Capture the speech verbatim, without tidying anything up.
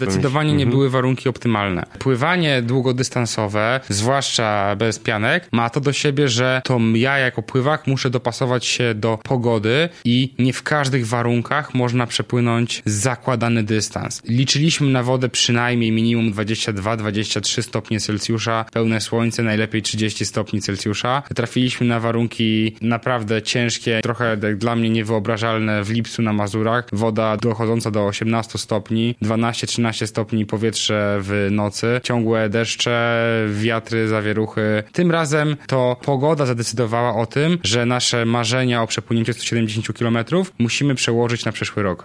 Zdecydowanie nie Mhm. były warunki optymalne. Pływanie długodystansowe, zwłaszcza bez pianek, ma to do siebie, że to ja jako pływak muszę dopasować się do pogody i nie w każdych warunkach można przepłynąć zakładany dystans. Liczyliśmy na wodę przynajmniej minimum dwadzieścia dwa dwadzieścia trzy stopnie Celsjusza, pełne słońce, najlepiej trzydzieści stopni Celsjusza. Trafiliśmy na warunki naprawdę ciężkie, trochę jak dla mnie niewyobrażalne w lipcu na Mazurach. Woda dochodząca do osiemnaście stopni, dwanaście trzynaście stopni powietrze w nocy, ciągłe deszcze, wiatry, zawieruchy. Tym razem to pogoda zadecydowała o tym, że nasze marzenia o przepłynięciu sto siedemdziesiąt kilometrów musimy przełożyć na przyszły rok.